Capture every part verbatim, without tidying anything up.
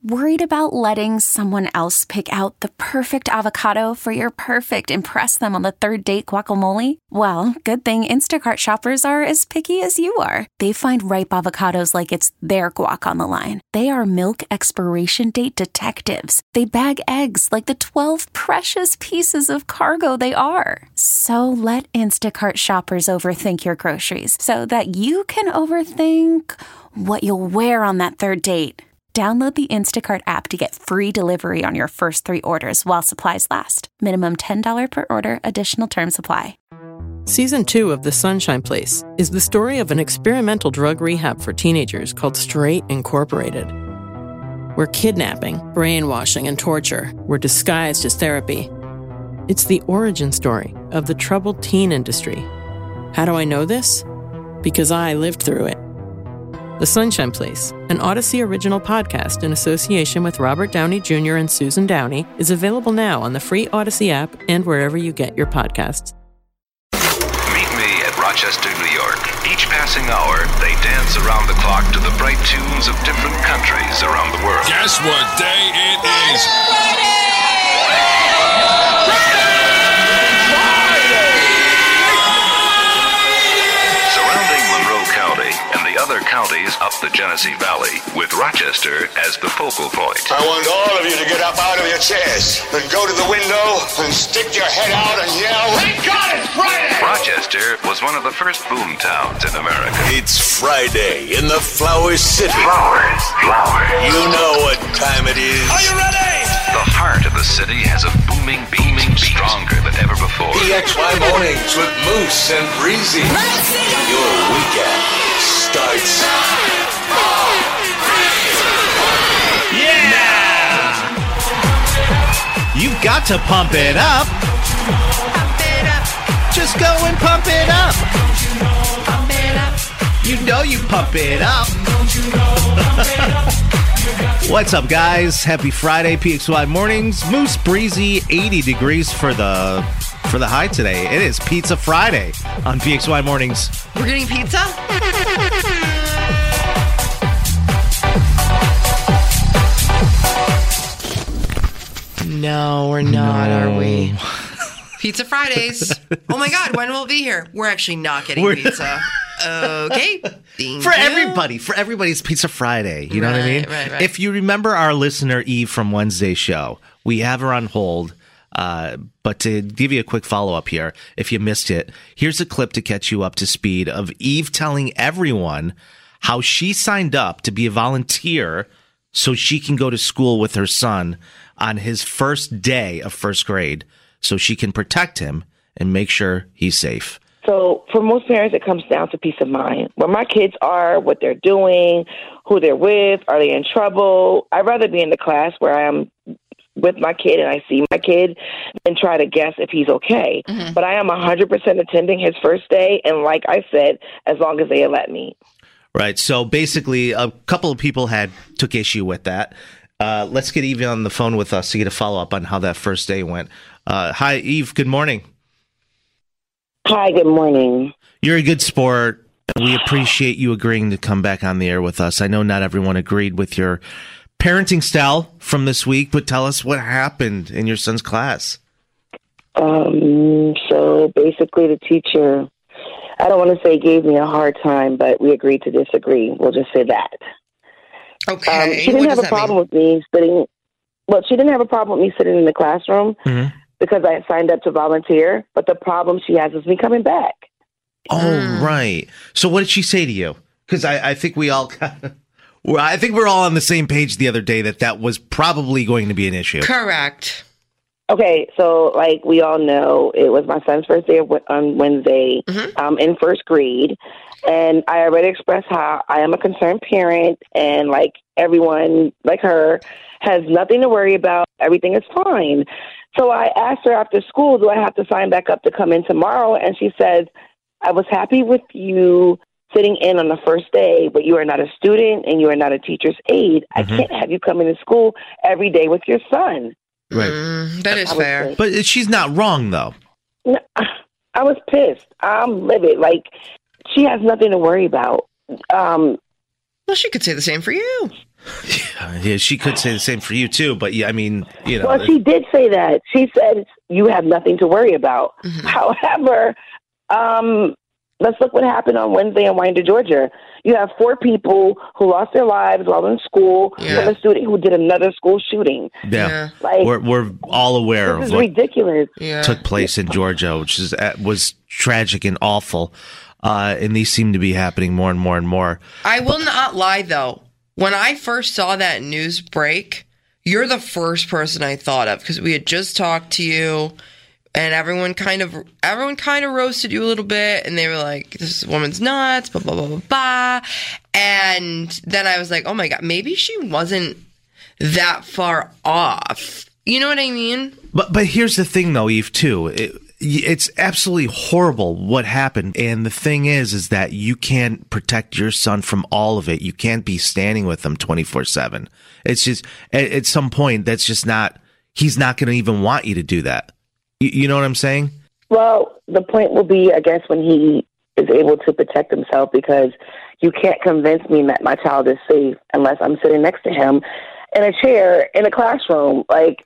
Worried about letting someone else pick out the perfect avocado for your perfect impress them on the third date guacamole? Well, good thing Instacart shoppers are as picky as you are. They find ripe avocados like it's their guac on the line. They are milk expiration date detectives. They bag eggs like the twelve precious pieces of cargo they are. So let Instacart shoppers overthink your groceries so that you can overthink what you'll wear on that third date. Download the Instacart app to get free delivery on your first three orders while supplies last. Minimum ten dollars per order. Additional terms apply. Season two of The Sunshine Place is the story of an experimental drug rehab for teenagers called Straight Incorporated, where kidnapping, brainwashing, and torture were disguised as therapy. It's the origin story of the troubled teen industry. How do I know this? Because I lived through it. The Sunshine Place, an Odyssey original podcast in association with Robert Downey Junior and Susan Downey, is available now on the free Odyssey app and wherever you get your podcasts. Meet me at Rochester, New York. Each passing hour, they dance around the clock to the bright tunes of different countries around the world. Guess what day it is? Friday! Surrounding Monroe County and the other counties up the Genesee Valley, with Rochester as the focal point. I want all of you to get up out of your chairs and go to the window and stick your head out and yell, "Thank God it's Friday!" Rochester was one of the first boom towns in America. It's Friday in the Flower City. Flowers, flowers. You know what time it is. Are you ready? The heart of the city has a booming, beaming, stronger than ever before. P X Y Mornings with Moose and Breezy. Your weekend starts now. Yeah! You've got to pump it up. Pump it up. Just go and pump it up. Pump it up. You know you pump it up. What's up, guys? Happy Friday, P X Y Mornings. Moose, Breezy, eighty degrees for the for the high today. It is Pizza Friday on P X Y Mornings. We're getting pizza? No, we're not, No. are we? Pizza Fridays. Oh my God, when will it be here? We're actually not getting We're- pizza. Okay. Thank For you. everybody, for everybody's Pizza Friday. You know what I mean? Right, right, right. If you remember our listener, Eve, from Wednesday's show, we have her on hold. Uh, but to give you a quick follow-up here, if you missed it, here's a clip to catch you up to speed of Eve telling everyone how she signed up to be a volunteer so she can go to school with her son on his first day of first grade so she can protect him and make sure he's safe. So for most parents, it comes down to peace of mind. Where my kids are, what they're doing, who they're with, are they in trouble? I'd rather be in the class where I am with my kid and I see my kid than try to guess if he's okay. Mm-hmm. But I am one hundred percent attending his first day. And like I said, as long as they let me. Right. So basically, a couple of people had took issue with that. Uh, let's get Eve on the phone with us to get a follow-up on how that first day went. Uh, hi, Eve. Good morning. Hi, good morning. You're a good sport. We appreciate you agreeing to come back on the air with us. I know not everyone agreed with your parenting style from this week, but tell us what happened in your son's class. Um, so basically the teacher, I don't want to say gave me a hard time, but we agreed to disagree. We'll just say that. Okay. Um, she didn't What have does a that problem mean? with me sitting, well, she didn't have a problem with me sitting in the classroom Mm-hmm. because I had signed up to volunteer, but the problem she has is me coming back. Oh, Mm. right. So what did she say to you? Because I, I think we all kind of, well, I think we're all on the same page the other day that that was probably going to be an issue. Correct. Okay, so like we all know, it was my son's first day of, on Wednesday Mm-hmm. um, in first grade, and I already expressed how I am a concerned parent, and like everyone, like her, has nothing to worry about. Everything is fine. So I asked her after school, do I have to sign back up to come in tomorrow? And she says, I was happy with you sitting in on the first day, but you are not a student and you are not a teacher's aide. Mm-hmm. I can't have you come into school every day with your son. Right. Mm, that is I was fair. pissed. But she's not wrong, though. No, I was pissed. I'm livid. Like, she has nothing to worry about. Um, Well, she could say the same for you. Yeah, yeah, she could say the same for you too, but yeah, I mean, you know. Well, she did say that. She said you have nothing to worry about. Mm-hmm. However, um, let's look what happened on Wednesday in Winder, Georgia. You have four people who lost their lives while in school yeah. from a student who did another school shooting. Yeah, yeah. Like, we're we're all aware this of is what ridiculous. took place in Georgia, which is was tragic and awful. Uh, and these seem to be happening more and more and more. I will not lie, though. When I first saw that news break, you're the first person I thought of because we had just talked to you, and everyone kind of everyone kind of roasted you a little bit, and they were like, "This woman's nuts," blah blah blah blah blah. And then I was like, "Oh my god, maybe she wasn't that far off." You know what I mean? But but here's the thing, though, Eve. Too. It, It's absolutely horrible what happened. And the thing is, is that you can't protect your son from all of it. You can't be standing with him twenty-four seven. It's just, at, at some point, that's just not, he's not going to even want you to do that. You, you know what I'm saying? Well, the point will be, I guess, when he is able to protect himself, because you can't convince me that my child is safe unless I'm sitting next to him in a chair in a classroom. Like,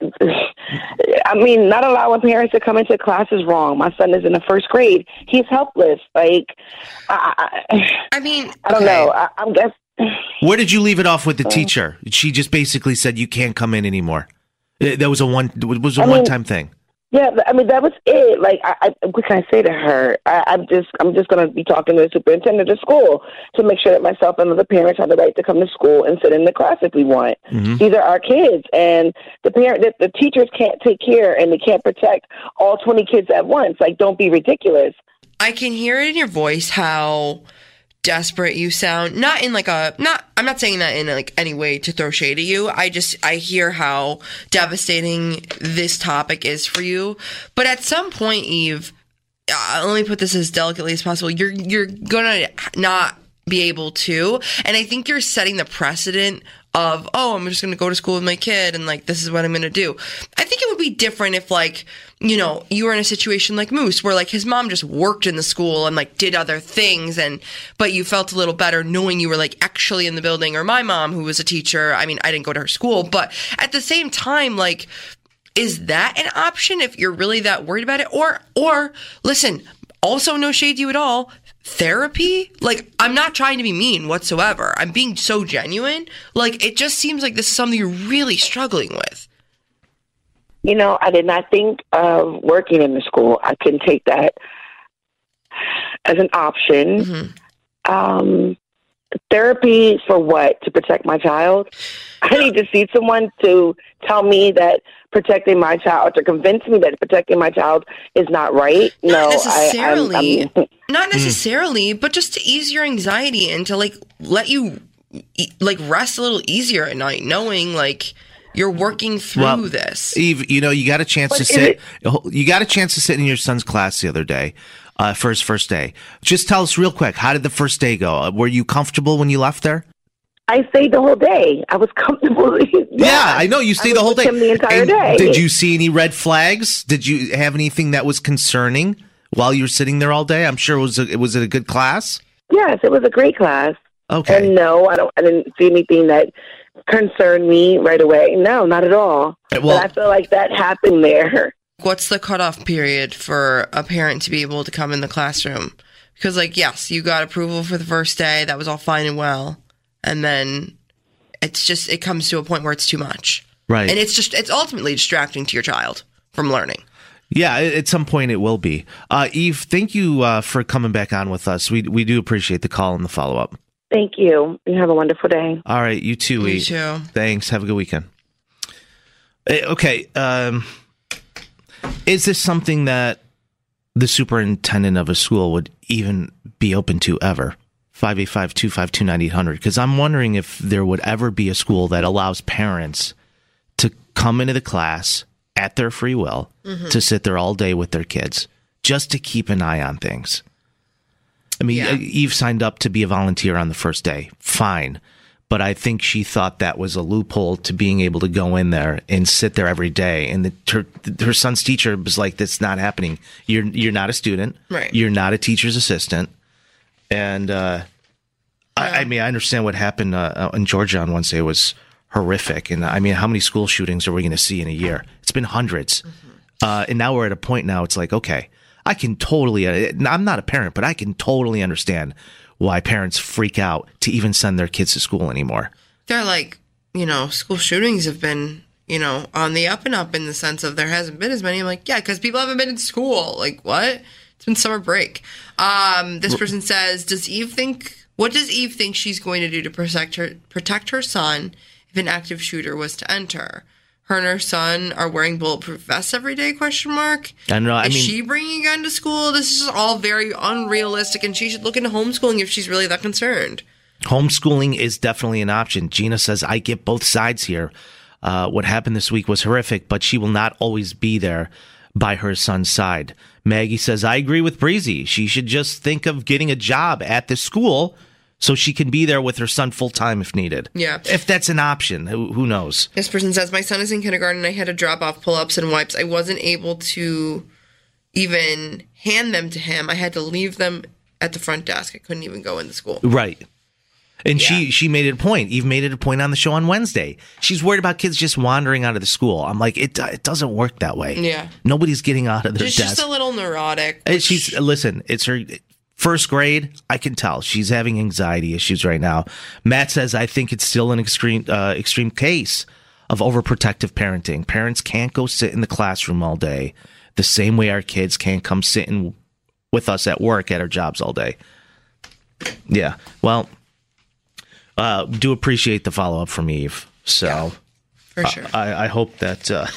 I mean, not allowing parents to come into class is wrong. My son is in the first grade. He's helpless. Like, I, I, I mean, I don't okay. know. I, I'm guess. Where did you leave it off with the teacher? She just basically said you can't come in anymore. That was a one. It was a I mean, one-time thing. Yeah, I mean, that was it. Like, I, I, what can I say to her? I, I'm just, I'm just going to be talking to the superintendent of school to make sure that myself and other parents have the right to come to school and sit in the class if we want. Mm-hmm. These are our kids, and the parent, the, the teachers can't take care and they can't protect all twenty kids at once. Like, don't be ridiculous. I can hear it in your voice how desperate you sound. Not in like a, not, I'm not saying that in like any way to throw shade at you. I just, I hear how devastating this topic is for you. But at some point, Eve, uh, let me put this as delicately as possible. You're, you're gonna not be able to. And I think you're setting the precedent of, oh, I'm just going to go to school with my kid and like, this is what I'm going to do. I think it would be different if like, you know, you were in a situation like Moose where like his mom just worked in the school and like did other things, and, but you felt a little better knowing you were like actually in the building. Or my mom, who was a teacher. I mean, I didn't go to her school, but at the same time, like, is that an option if you're really that worried about it? Or, or listen, also no shade to you at all. Therapy? Like, I'm not trying to be mean whatsoever. I'm being so genuine. Like, it just seems like this is something you're really struggling with. You know, I did not think of working in the school. I can take that as an option. Mm-hmm. Um, therapy for what? To protect my child? I need to see someone to tell me that protecting my child, to convince me that protecting my child is not right. Not no, necessarily. I, I'm, I'm, not necessarily, but just to ease your anxiety and to like let you like rest a little easier at night, knowing like you're working through well, this. Eve, you know, you got a chance but to sit. It, you got a chance to sit in your son's class the other day, uh, for his first day. Just tell us real quick, how did the first day go? Were you comfortable when you left there? I stayed the whole day. I was comfortable. yeah, yeah, I know you stayed the whole day. Him the entire and day. Did you see any red flags? Did you have anything that was concerning while you were sitting there all day? I'm sure it was. A, was it a good class? Yes, it was a great class. Okay. And no, I don't. I didn't see anything that concerned me right away. No, not at all. Well, but I feel like that happened there. What's the cutoff period for a parent to be able to come in the classroom? Because, like, yes, you got approval for the first day. That was all fine and well. And then it's just, it comes to a point where it's too much. Right. And it's just, it's ultimately distracting to your child from learning. Yeah, at some point it will be. Uh, Eve, thank you uh, for coming back on with us. We we do appreciate the call and the follow-up. Thank you. You have a wonderful day. All right, you too, You Eve. too. Thanks. Have a good weekend. Okay. Um, is this something that the superintendent of a school would even be open to ever? five eight five, two five two, nine eight hundred. Because I'm wondering if there would ever be a school that allows parents to come into the class at their free will, mm-hmm. to sit there all day with their kids, just to keep an eye on things. I mean, yeah. Eve signed up to be a volunteer on the first day. Fine. But I think she thought that was a loophole to being able to go in there and sit there every day. And the, her, her son's teacher was like, that's not happening. You're, you're not a student. Right. You're not a teacher's assistant. And uh, I, I mean, I understand what happened uh, in Georgia on Wednesday was horrific. And I mean, how many school shootings are we going to see in a year? It's been hundreds. Mm-hmm. Uh, and now we're at a point now, it's like, okay, I can totally, uh, I'm not a parent, but I can totally understand why parents freak out to even send their kids to school anymore. They're like, you know, school shootings have been, you know, on the up and up in the sense of there hasn't been as many. I'm like, yeah, because people haven't been in school. Like, what? It's been summer break. Um, this person says, does Eve think, what does Eve think she's going to do to protect her, protect her son if an active shooter was to enter? Her and her son are wearing bulletproof vests every day, question mark. I don't know. I is mean, she bringing a gun to school? This is all very unrealistic, and she should look into homeschooling if she's really that concerned. Homeschooling is definitely an option. Gina says, I get both sides here. Uh, what happened this week was horrific, but she will not always be there by her son's side. Maggie says, I agree with Breezy. She should just think of getting a job at the school so she can be there with her son full time if needed. Yeah. If that's an option, who, who knows? This person says, my son is in kindergarten and I had to drop off pull-ups and wipes. I wasn't able to even hand them to him. I had to leave them at the front desk. I couldn't even go into school. Right. And Yeah. she she made it a point. Eve made it a point on the show on Wednesday. She's worried about kids just wandering out of the school. I'm like, it it doesn't work that way. Yeah. Nobody's getting out of their She's desk. just a little neurotic. Uh, which- She's listen. It's her first grade. I can tell she's having anxiety issues right now. Matt says, I think it's still an extreme uh, extreme case of overprotective parenting. Parents can't go sit in the classroom all day the same way our kids can't come sit in with us at work at our jobs all day. Yeah. Well. Uh, do appreciate the follow up from Eve. So, Yeah, for sure. I, I hope that uh,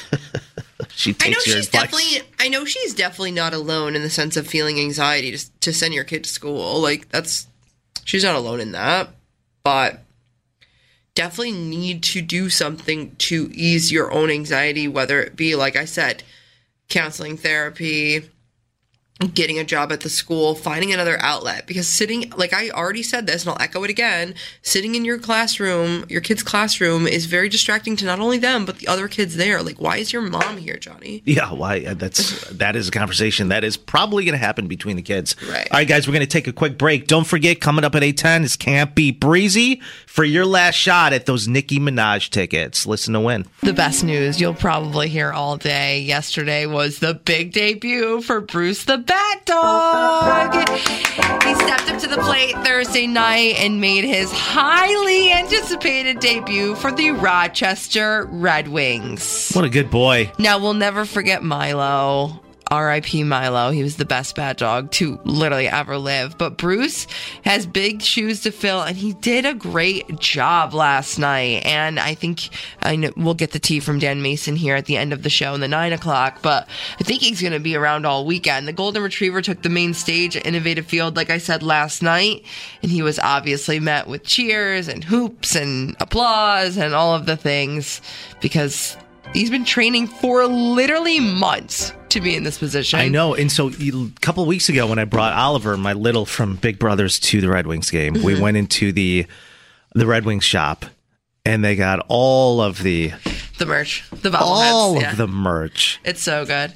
she takes I know your she's advice. definitely. I know she's definitely not alone in the sense of feeling anxiety to to send your kid to school. Like that's, she's not alone in that, but definitely need to do something to ease your own anxiety. Whether it be, like I said, counseling, therapy, getting a job at the school, finding another outlet. Because sitting, like I already said this, and I'll echo it again, sitting in your classroom, your kid's classroom, is very distracting to not only them, but the other kids there. Like, why is your mom here, Johnny? Yeah, why? uh, That's that is a conversation that is probably going to happen between the kids. Right. All right, guys, we're going to take a quick break. Don't forget, coming up at eight ten is Can't Be Breezy for your last shot at those Nicki Minaj tickets. Listen to win. The best news you'll probably hear all day yesterday was the big debut for Bruce the Bat Dog. He stepped up to the plate Thursday night and made his highly anticipated debut for the Rochester Red Wings. What a good boy. Now, we'll never forget Milo. R I P Milo. He was the best bat dog to literally ever live. But Bruce has big shoes to fill, and he did a great job last night. And I think I know, we'll get the tea from Dan Mason here at the end of the show in the nine o'clock. But I think he's going to be around all weekend. The Golden Retriever took the main stage at Innovative Field, like I said last night, and he was obviously met with cheers and hoops and applause and all of the things because he's been training for literally months to be in this position. I know. And so a couple of weeks ago when I brought Oliver, my little from Big Brothers, to the Red Wings game, mm-hmm. we went into the the Red Wings shop and they got all of the the merch, the all of yeah. the merch. It's so good.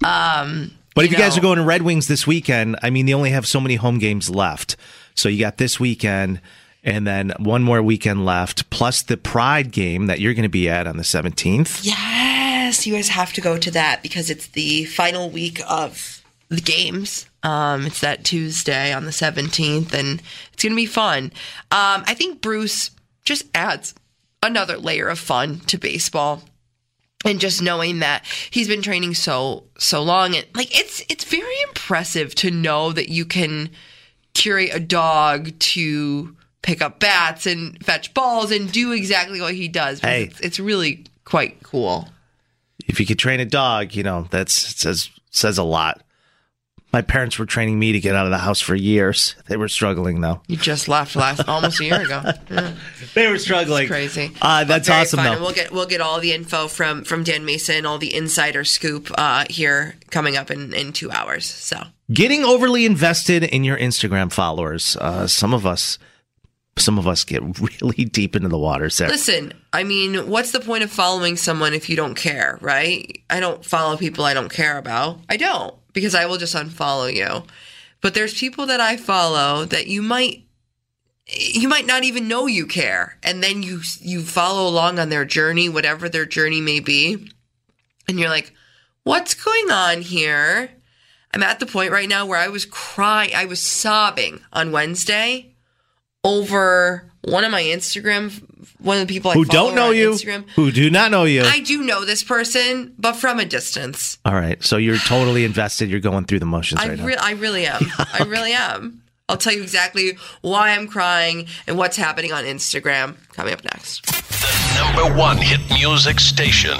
Um, but you if you know, guys are going to Red Wings this weekend, I mean, they only have so many home games left. So you got this weekend and then one more weekend left, plus the Pride game that you're going to be at on the seventeenth. Yes, you guys have to go to that because it's the final week of the games. Um, it's that Tuesday on the seventeenth, and it's going to be fun. Um, I think Bruce just adds another layer of fun to baseball. And just knowing that he's been training so so long, and like it's it's very impressive to know that you can curate a dog to pick up bats and fetch balls and do exactly what he does. Hey. It's, it's really quite cool. If you could train a dog, you know, that's it says says a lot. My parents were training me to get out of the house for years. They were struggling, though. You just left last almost a year ago. Yeah. They were struggling. It's crazy. Uh, that's Very awesome, fun. though. And we'll get we'll get all the info from from Dan Mason, all the insider scoop uh, here coming up in, in two hours. So getting overly invested in your Instagram followers. Uh, some of us, some of us get really deep into the water. Sarah. listen, I mean, what's the point of following someone if you don't care, right? I don't follow people I don't care about. I don't, because I will just unfollow you. But there's people that I follow that you might you might not even know you care. And then you you follow along on their journey, whatever their journey may be. And you're like, what's going on here? I'm at the point right now where I was crying. I was sobbing on Wednesday over one of my Instagram, one of the people I who follow don't know on you, Instagram. who do not know you. I do know this person, but from a distance. All right. So you're totally invested. You're going through the motions I right re- now. I really am. I really am. I'll tell you exactly why I'm crying and what's happening on Instagram coming up next. The number one hit music station.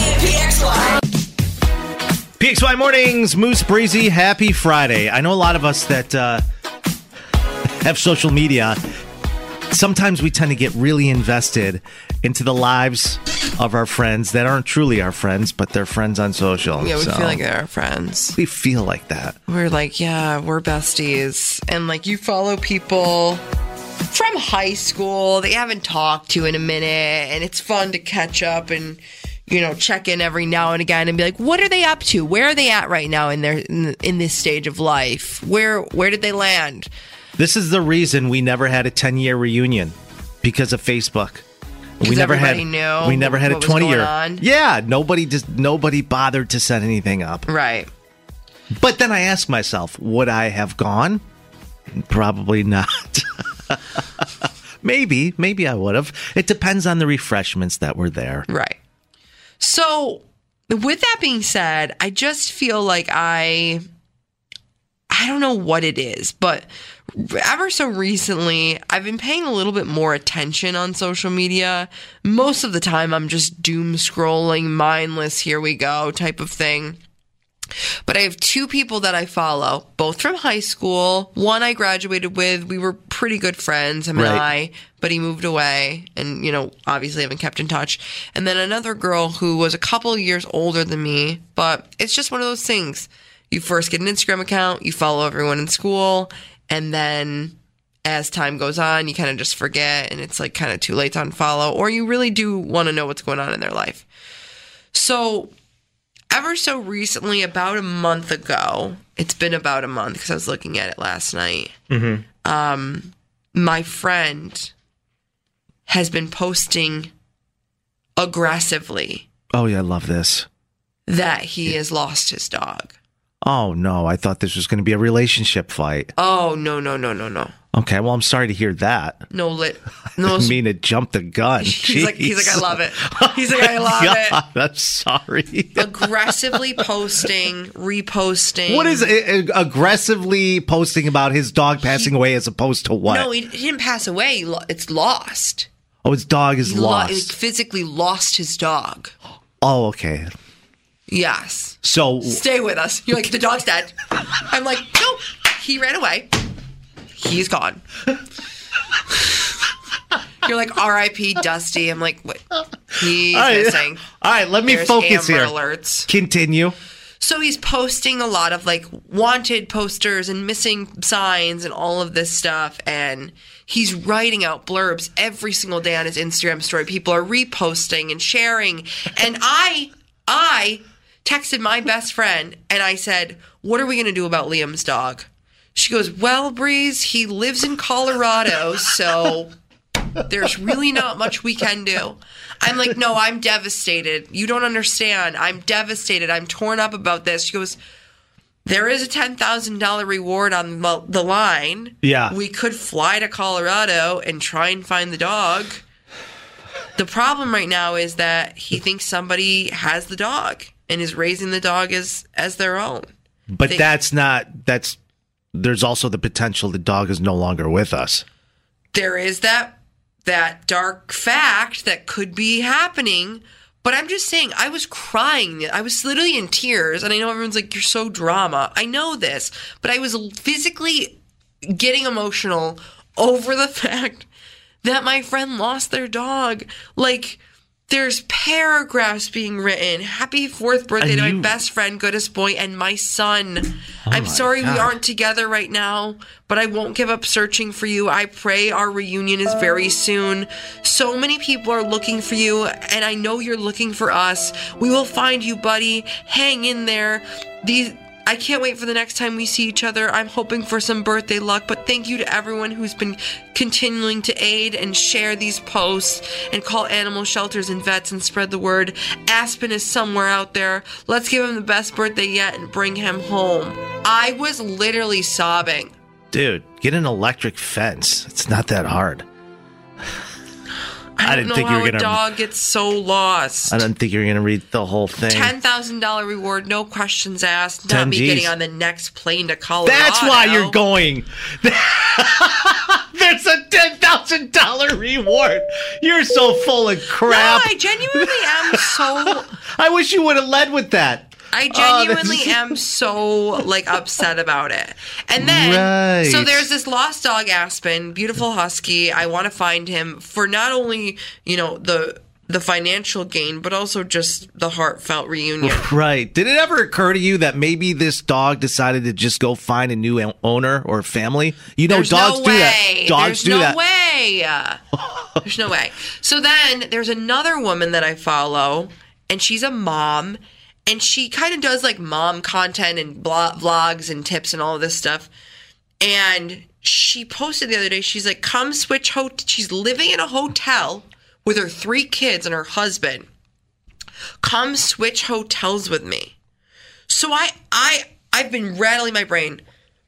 P X Y Mornings, Moose Breezy, happy Friday. I know a lot of us that uh, have social media. Sometimes we tend to get really invested into the lives of our friends that aren't truly our friends, but they're friends on social. Yeah, we So feel like they're our friends. we feel like that. We're like, yeah, we're besties. And like you follow people from high school they haven't talked to in a minute, and it's fun to catch up and, you know, check in every now and again and be like, what are they up to? Where are they at right now in their in, in this stage of life? Where where did they land? This is the reason we never had a ten-year reunion, because of Facebook. We never had. knew we never had what a was twenty-year. going on. Yeah, nobody just nobody bothered to set anything up. Right. But then I ask myself, would I have gone? Probably not. maybe, maybe I would have. It depends on the refreshments that were there. Right. So, with that being said, I just feel like I I don't know what it is, but ever so recently, I've been paying a little bit more attention on social media. Most of the time, I'm just doom scrolling, mindless, here we go type of thing. But I have two people that I follow, both from high school. One I graduated with. We were pretty good friends, him and Right. I, but he moved away and, you know, obviously haven't kept in touch. And then another girl who was a couple of years older than me, but it's just one of those things. You first get an Instagram account, you follow everyone in school, and then as time goes on, you kind of just forget, and it's like kind of too late to unfollow, or you really do want to know what's going on in their life. So ever so recently, about a month ago, it's been about a month because I was looking at it last night. Mm-hmm. Um, my friend has been posting aggressively Oh, yeah, I love this. that he has lost his dog. Oh, no, I thought this was going to be a relationship fight. Oh, no, no, no, no, no. Okay, well, I'm sorry to hear that. No lit. No. I mean, it jumped the gun. He's like, he's like, I Jeez. love it. He's like, I love God, it. I'm sorry. Aggressively posting, reposting. What is it? Aggressively posting about his dog passing away as opposed to what? No, he, he didn't pass away. He lo- It's lost. Oh, his dog is He lo- lost. he physically lost his dog. Oh, okay. Yes. So, Stay with us. You're like, the dog's dead. I'm like, nope. He ran away. He's gone. You're like, R I P Dusty. I'm like, what? He's all right, missing. all right, let me There's focus Amber here. Alerts. Continue. So he's posting a lot of like wanted posters and missing signs and all of this stuff. And he's writing out blurbs every single day on his Instagram story. People are reposting and sharing. And I, I texted my best friend and I said, what are we going to do about Liam's dog? She goes, well, Breeze, he lives in Colorado, so there's really not much we can do. I'm like, no, I'm devastated. You don't understand. I'm devastated. I'm torn up about this. She goes, there is a ten thousand dollars reward on the line. Yeah. We could fly to Colorado and try and find the dog. The problem right now is that he thinks somebody has the dog and is raising the dog as, as their own. But They- that's not, that's, there's also the potential the dog is no longer with us. There is that that dark fact that could be happening, but I'm just saying, I was crying. I was literally in tears, and I know everyone's like, you're so drama. I know this, but I was physically getting emotional over the fact that my friend lost their dog. Like, there's paragraphs being written. Happy fourth birthday And to you- my best friend, goodest boy, and my son. Oh I'm my sorry God. we aren't together right now, but I won't give up searching for you. I pray our reunion is very soon. So many people are looking for you, and I know you're looking for us. We will find you, buddy. Hang in there. These, I can't wait for the next time we see each other. I'm hoping for some birthday luck, but thank you to everyone who's been continuing to aid and share these posts and call animal shelters and vets and spread the word. Aspen is somewhere out there. Let's give him the best birthday yet and bring him home. I was literally sobbing. Dude, get an electric fence. It's not that hard. I, don't I didn't know think how you were a gonna. dog gets so lost. I didn't think you were gonna read the whole thing. ten thousand dollars reward, no questions asked. Not ten me G's. getting on the next plane to Colorado. That's why you're going. There's a ten thousand dollars reward. You're so full of crap. No, I genuinely am so. I wish you would have led with that. I Oh, genuinely that's- am so like upset about it. And then Right. so there's this lost dog, Aspen, beautiful husky. I want to find him for not only, you know, the the financial gain, but also just the heartfelt reunion. Right. Did it ever occur to you that maybe this dog decided to just go find a new o- owner or family? You know, There's dogs no do way. that. Dogs There's do no that. way. There's no way. So then there's another woman that I follow, and she's a mom, and she kind of does like mom content and blo- vlogs and tips and all of this stuff. And she posted the other day, she's like, come switch hot. She's living in a hotel with her three kids and her husband. Come switch hotels with me. So I, I, I've been rattling my brain.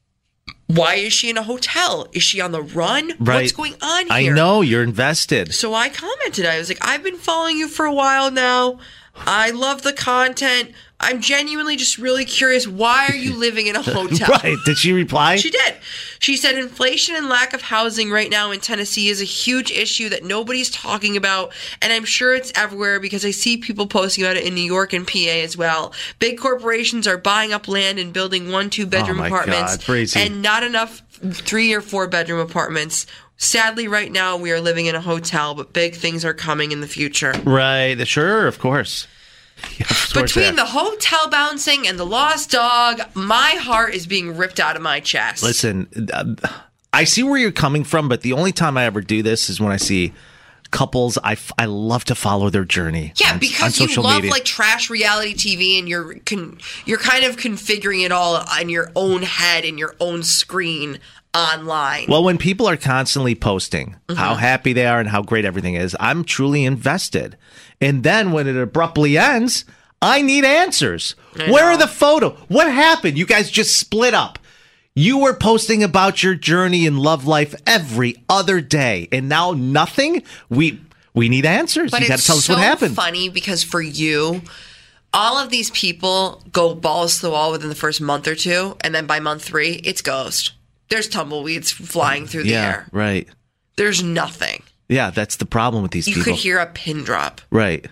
Why is she in a hotel? Is she on the run? Right. What's going on I here? know, you're invested. So I commented. I was like, I've been following you for a while now. I love the content. I'm genuinely just really curious. Why are you living in a hotel? Right. Did she reply? She did. She said inflation and lack of housing right now in Tennessee is a huge issue that nobody's talking about. And I'm sure it's everywhere because I see people posting about it in New York and P A as well. Big corporations are buying up land and building one, two bedroom Oh my apartments. God, crazy. And not enough three or four bedroom apartments. Sadly, right now we are living in a hotel, but big things are coming in the future. Right. Sure, of course. Yeah, of course Between that. the hotel bouncing and the lost dog, my heart is being ripped out of my chest. Listen, uh, I see where you're coming from, but the only time I ever do this is when I see couples. I, f- I love to follow their journey. Yeah, on, because on you social love media. like trash reality T V, and you're con- you're kind of configuring it all on your own head and your own screen online. Well, when people are constantly posting Mm-hmm. how happy they are and how great everything is, I'm truly invested. And then when it abruptly ends, I need answers. I Where know. are the photo? What happened? You guys just split up. You were posting about your journey in love life every other day, and now nothing? We we need answers. But you got to it's tell us so what happened. funny because for you, all of these people go balls to the wall within the first month or two, and then by month three, it's ghost. There's tumbleweeds flying through the yeah, air. right. There's nothing. Yeah, that's the problem with these You people. could hear a pin drop. Right.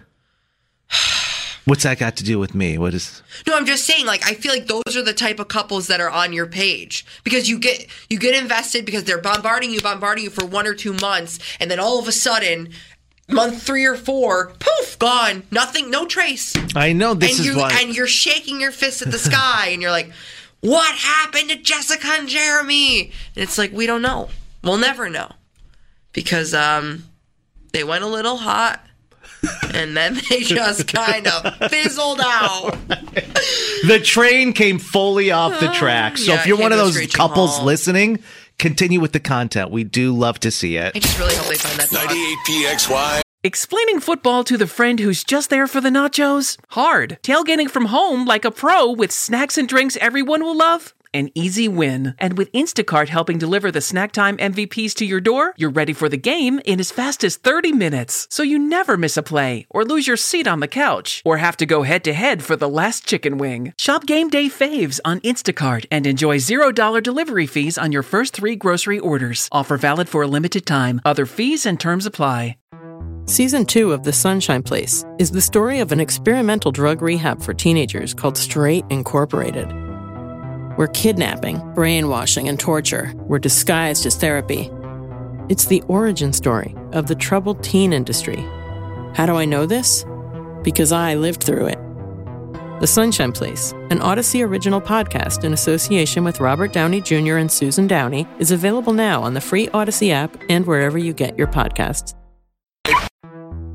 What's that got to do with me? What is? No, I'm just saying, like, I feel like those are the type of couples that are on your page because you get you get invested because they're bombarding you, bombarding you for one or two months, and then all of a sudden, month three or four, poof, gone, nothing, no trace. I know this and is you why. and you're shaking your fist at the sky, and you're like, "What happened to Jessica and Jeremy?" And it's like we don't know. We'll never know because um, they went a little hot. And then they just kind of fizzled out. The train came fully off the track. So Yeah, if you're it one of came to a those screeching couples halt. listening, continue with the content. We do love to see it. I just really hope they find that dog. ninety-eight P X Y. Explaining football to the friend who's just there for the nachos? Hard. Tailgating from home like a pro with snacks and drinks everyone will love? An easy win. And with Instacart helping deliver the snack time M V Ps to your door, you're ready for the game in as fast as thirty minutes. So you never miss a play, or lose your seat on the couch, or have to go head-to-head for the last chicken wing. Shop game day faves on Instacart and enjoy zero dollars delivery fees on your first three grocery orders. Offer valid for a limited time. Other fees and terms apply. Season two of The Sunshine Place is the story of an experimental drug rehab for teenagers called Straight Incorporated, where kidnapping, brainwashing, and torture were disguised as therapy. It's the origin story of the troubled teen industry. How do I know this? Because I lived through it. The Sunshine Place, an Odyssey original podcast in association with Robert Downey Junior and Susan Downey, is available now on the free Odyssey app and wherever you get your podcasts.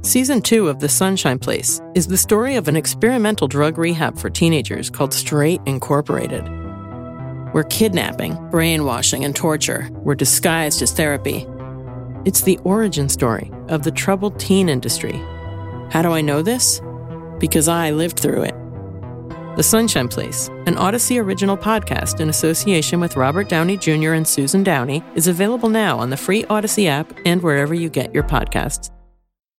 Season two of The Sunshine Place is the story of an experimental drug rehab for teenagers called Straight Incorporated, where kidnapping, brainwashing, and torture were disguised as therapy. It's the origin story of the troubled teen industry. How do I know this? Because I lived through it. The Sunshine Place, an Odyssey original podcast in association with Robert Downey Junior and Susan Downey, is available now on the free Odyssey app and wherever you get your podcasts.